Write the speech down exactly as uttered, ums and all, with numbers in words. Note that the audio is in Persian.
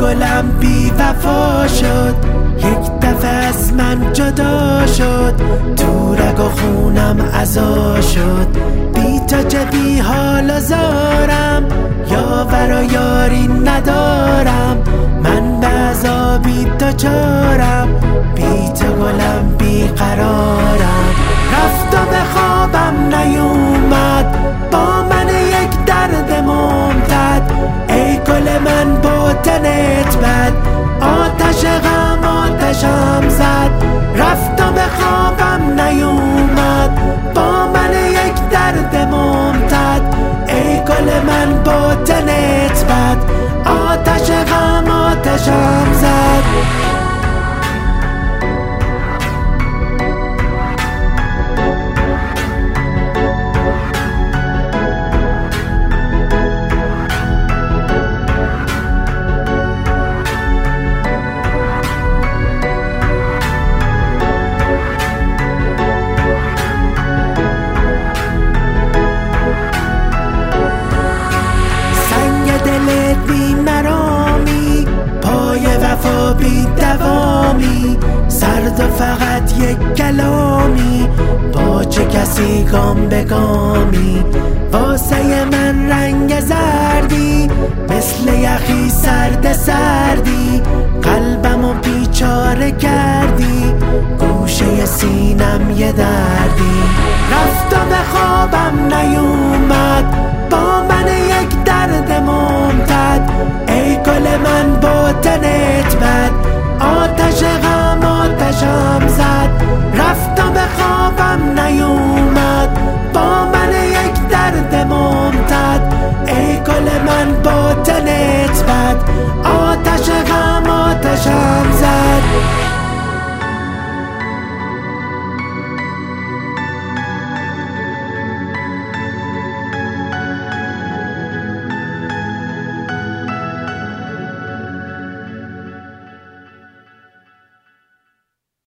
گلم بی وفا شد، یک دفعه از من جدا شد، تو رگ و خونم عزا شد. بی تو چه بی حال زارم، یاور و یاری ندارم، من به عذابی دچارم، بی تو گلم بی قرارم. رفت و به خوابم نیومد، با من یک درد ممتد، ای گل من با تنت بد، آتش غم آتشم زد. رفت و به خوابم نیومد، با من یک درد ممتد، ای گل من با تنت بد، آتش غم آتشم زد. بی مرامی، پای وفا بی دوامی، سرد و فقط یک کلامی، با چه کسی گام به گامی، واسه من رنگ زردی، مثل یخی سرد سردی، قلبمو بیچاره کردی، گوشه سینم یه دردی. رفت و به خوابم نیومد، با من یک درد ممتد، ای گل من با تنت بد، آتش